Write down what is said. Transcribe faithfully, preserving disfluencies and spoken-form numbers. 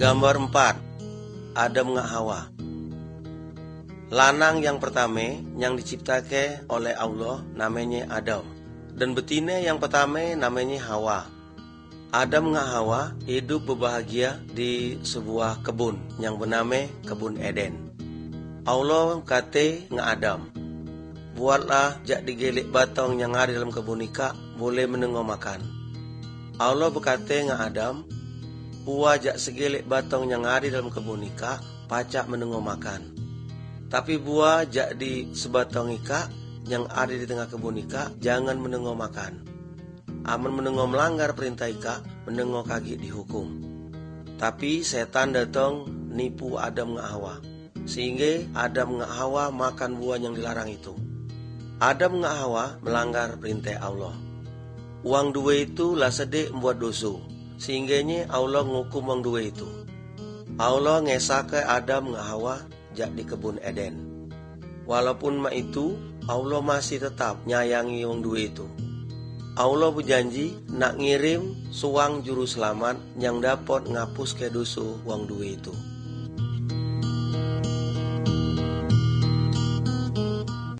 Gambar empat. Adam ngak Hawa. Lanang yang pertama yang diciptakan oleh Allah namanya Adam, dan betina yang pertama namanya Hawa. Adam ngak Hawa hidup berbahagia di sebuah kebun yang bernama kebun Eden. Allah kata ngak Adam, buatlah jak digelik batang yang ada dalam kebun ika boleh menengok makan. Allah berkata ngak Adam, buat jak segelik batang yang ada dalam kebun ika pacak menengok makan. Tapi buah jak di sebatang ika yang ada di tengah kebun ika jangan menengok makan. Aman menengok melanggar perintah ika, menengok kaki dihukum. Tapi setan datang nipu Adam ngak Hawa, sehingga Adam ngak Hawa makan buah yang dilarang itu. Adam ngak Hawa melanggar perintah Allah. Uang dua itu lah sedek membuat dosa, sehingganya Allah ngukum uang dua itu. Allah ngesake Adam ngak Hawa jak di kebun Eden. Walaupun mak itu, Allah masih tetap nyayangi wong dua itu. Allah berjanji nak ngirim suang juru selamat yang dapat ngapus ke dosa wong dua itu.